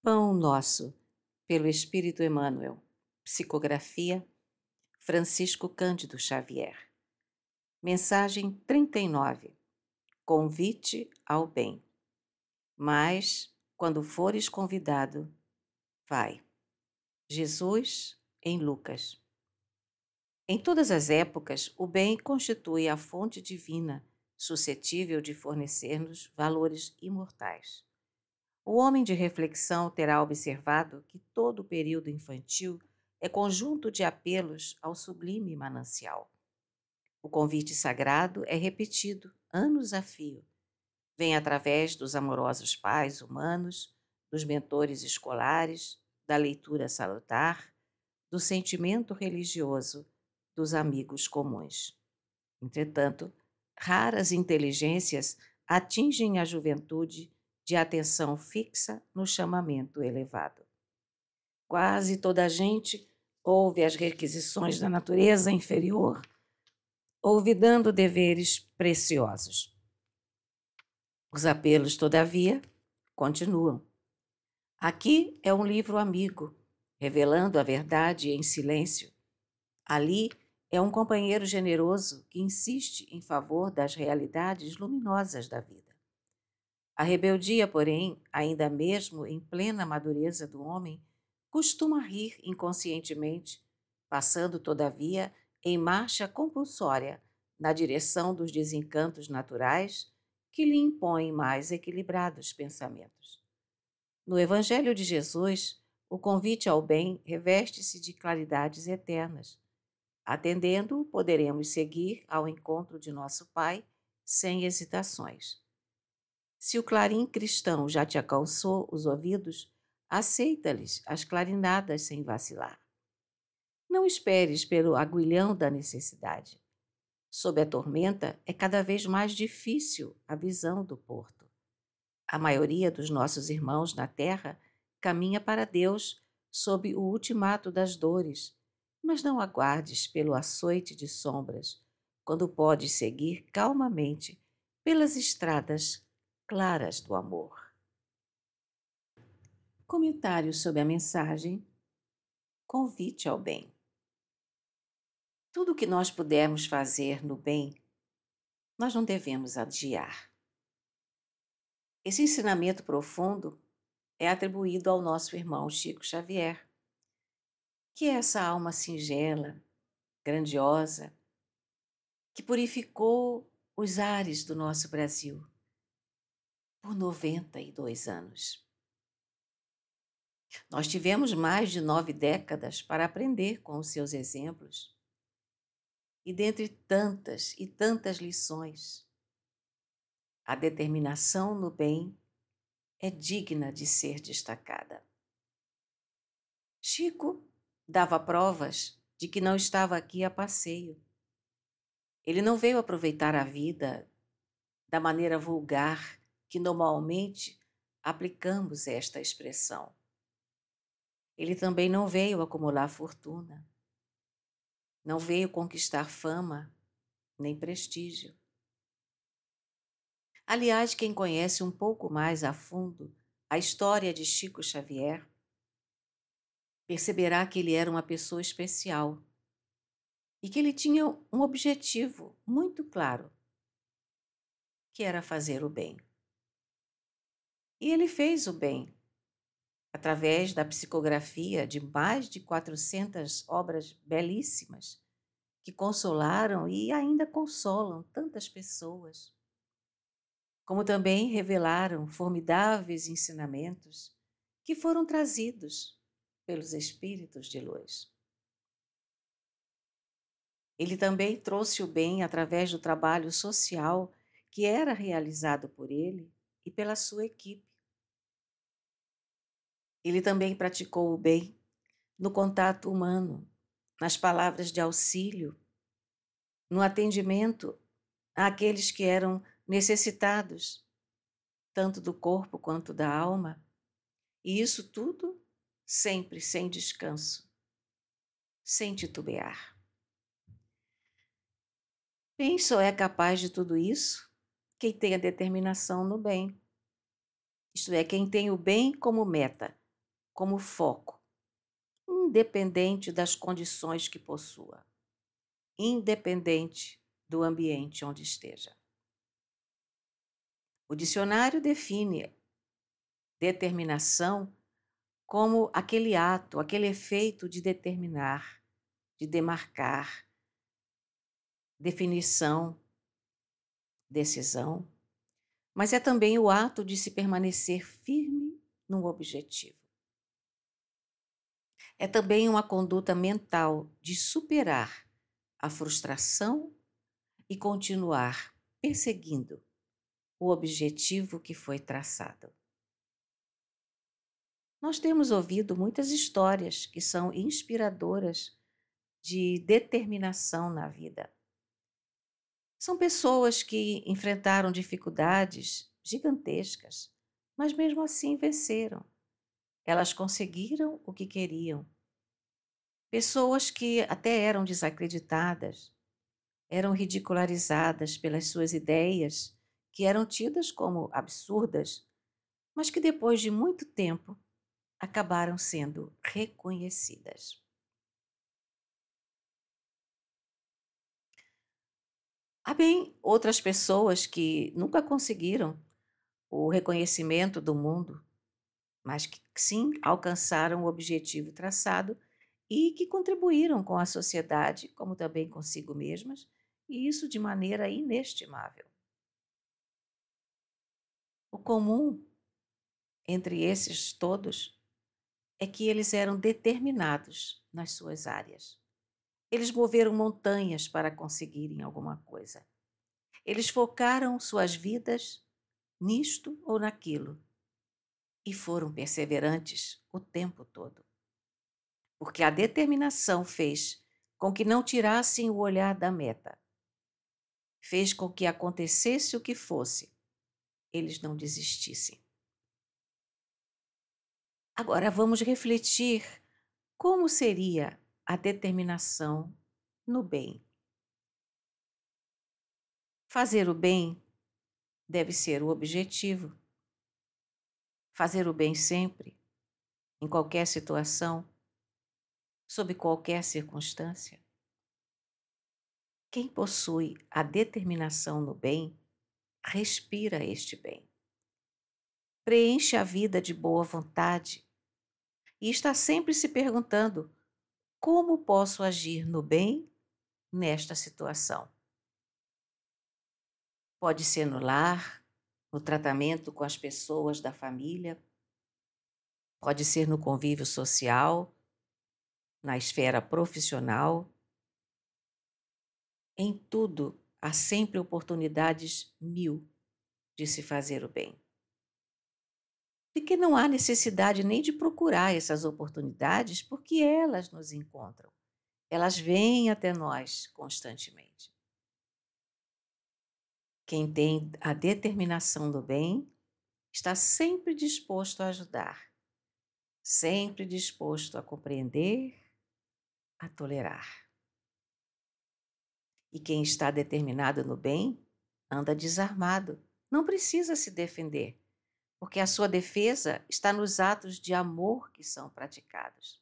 Pão Nosso, pelo Espírito Emmanuel. Psicografia, Francisco Cândido Xavier. Mensagem 39. Convite ao bem. Mas, quando fores convidado, vai. Jesus, em Lucas. Em todas as épocas, o bem constitui a fonte divina, suscetível de fornecer-nos valores imortais. O homem de reflexão terá observado que todo o período infantil é conjunto de apelos ao sublime manancial. O convite sagrado é repetido, anos a fio. Vem através dos amorosos pais humanos, dos mentores escolares, da leitura salutar, do sentimento religioso, dos amigos comuns. Entretanto, raras inteligências atingem a juventude de atenção fixa no chamamento elevado. Quase toda a gente ouve as requisições da natureza inferior, olvidando deveres preciosos. Os apelos, todavia, continuam. Aqui é um livro amigo, revelando a verdade em silêncio. Ali é um companheiro generoso que insiste em favor das realidades luminosas da vida. A rebeldia, porém, ainda mesmo em plena madureza do homem, costuma rir inconscientemente, passando, todavia, em marcha compulsória na direção dos desencantos naturais que lhe impõem mais equilibrados pensamentos. No Evangelho de Jesus, o convite ao bem reveste-se de claridades eternas. Atendendo-o, poderemos seguir ao encontro de nosso Pai sem hesitações. Se o clarim cristão já te alcançou os ouvidos, aceita-lhes as clarinadas sem vacilar. Não esperes pelo aguilhão da necessidade. Sob a tormenta, é cada vez mais difícil a visão do porto. A maioria dos nossos irmãos na terra caminha para Deus sob o ultimato das dores, mas não aguardes pelo açoite de sombras, quando podes seguir calmamente pelas estradas claras do amor. Comentário sobre a mensagem: Convite ao bem. Tudo o que nós pudermos fazer no bem, nós não devemos adiar. Esse ensinamento profundo é atribuído ao nosso irmão Chico Xavier, que é essa alma singela, grandiosa, que purificou os ares do nosso Brasil por 92 anos. Nós tivemos mais de 9 décadas para aprender com os seus exemplos. E dentre tantas e tantas lições, a determinação no bem é digna de ser destacada. Chico dava provas de que não estava aqui a passeio. Ele não veio aproveitar a vida da maneira vulgar que normalmente aplicamos esta expressão. Ele também não veio acumular fortuna, não veio conquistar fama nem prestígio. Aliás, quem conhece um pouco mais a fundo a história de Chico Xavier perceberá que ele era uma pessoa especial e que ele tinha um objetivo muito claro, que era fazer o bem. E ele fez o bem através da psicografia de mais de 400 obras belíssimas que consolaram e ainda consolam tantas pessoas, como também revelaram formidáveis ensinamentos que foram trazidos pelos espíritos de luz. Ele também trouxe o bem através do trabalho social que era realizado por ele e pela sua equipe. Ele também praticou o bem no contato humano, nas palavras de auxílio, no atendimento àqueles que eram necessitados, tanto do corpo quanto da alma, e isso tudo sempre sem descanso, sem titubear. Quem só é capaz de tudo isso? Quem tem a determinação no bem. Isto é, quem tem o bem como meta, como foco, independente das condições que possua, independente do ambiente onde esteja. O dicionário define determinação como aquele ato, aquele efeito de determinar, de demarcar, definição, decisão, mas é também o ato de se permanecer firme num objetivo. É também uma conduta mental de superar a frustração e continuar perseguindo o objetivo que foi traçado. Nós temos ouvido muitas histórias que são inspiradoras de determinação na vida. São pessoas que enfrentaram dificuldades gigantescas, mas mesmo assim venceram. Elas conseguiram o que queriam. Pessoas que até eram desacreditadas, eram ridicularizadas pelas suas ideias, que eram tidas como absurdas, mas que depois de muito tempo acabaram sendo reconhecidas. Há bem outras pessoas que nunca conseguiram o reconhecimento do mundo, mas que sim alcançaram o objetivo traçado e que contribuíram com a sociedade, como também consigo mesmas, e isso de maneira inestimável. O comum entre esses todos é que eles eram determinados nas suas áreas. Eles moveram montanhas para conseguirem alguma coisa. Eles focaram suas vidas nisto ou naquilo e foram perseverantes o tempo todo. Porque a determinação fez com que não tirassem o olhar da meta. Fez com que acontecesse o que fosse, eles não desistissem. Agora vamos refletir como seria a determinação no bem. Fazer o bem deve ser o objetivo. Fazer o bem sempre, em qualquer situação, sob qualquer circunstância. Quem possui a determinação no bem, respira este bem. Preenche a vida de boa vontade e está sempre se perguntando: como posso agir no bem nesta situação? Pode ser no lar, no tratamento com as pessoas da família, pode ser no convívio social, na esfera profissional. Em tudo há sempre oportunidades mil de se fazer o bem. E que não há necessidade nem de procurar essas oportunidades, porque elas nos encontram. Elas vêm até nós constantemente. Quem tem a determinação do bem está sempre disposto a ajudar, sempre disposto a compreender, a tolerar. E quem está determinado no bem anda desarmado, não precisa se defender, porque a sua defesa está nos atos de amor que são praticados.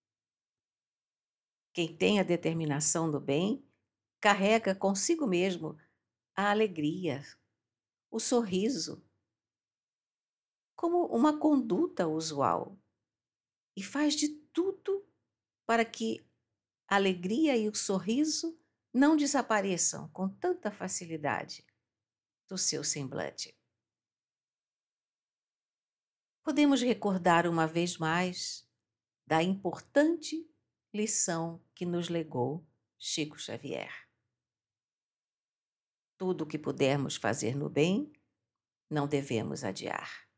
Quem tem a determinação do bem carrega consigo mesmo a alegria, o sorriso, como uma conduta usual, e faz de tudo para que a alegria e o sorriso não desapareçam com tanta facilidade do seu semblante. Podemos recordar uma vez mais da importante lição que nos legou Chico Xavier. Tudo o que pudermos fazer no bem, não devemos adiar.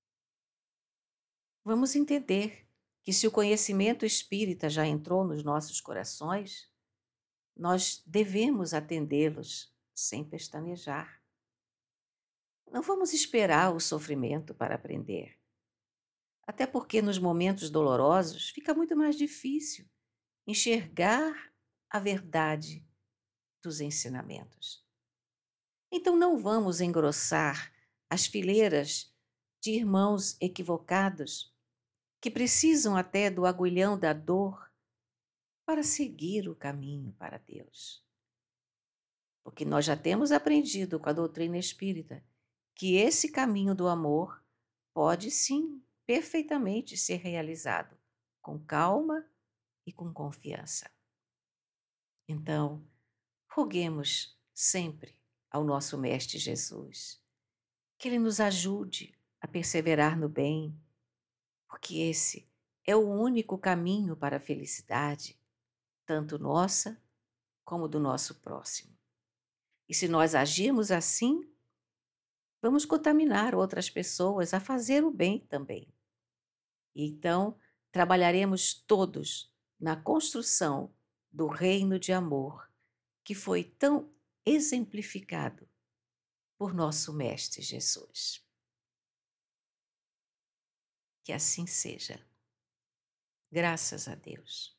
Vamos entender que se o conhecimento espírita já entrou nos nossos corações, nós devemos atendê-los sem pestanejar. Não vamos esperar o sofrimento para aprender. Até porque nos momentos dolorosos fica muito mais difícil enxergar a verdade dos ensinamentos. Então não vamos engrossar as fileiras de irmãos equivocados que precisam até do agulhão da dor para seguir o caminho para Deus. Porque nós já temos aprendido com a doutrina espírita que esse caminho do amor pode sim perfeitamente ser realizado com calma e com confiança. Então, roguemos sempre ao nosso Mestre Jesus que Ele nos ajude a perseverar no bem, porque esse é o único caminho para a felicidade, tanto nossa como do nosso próximo. E se nós agirmos assim, vamos contaminar outras pessoas a fazer o bem também. E então, trabalharemos todos na construção do reino de amor que foi tão exemplificado por nosso Mestre Jesus. Que assim seja. Graças a Deus.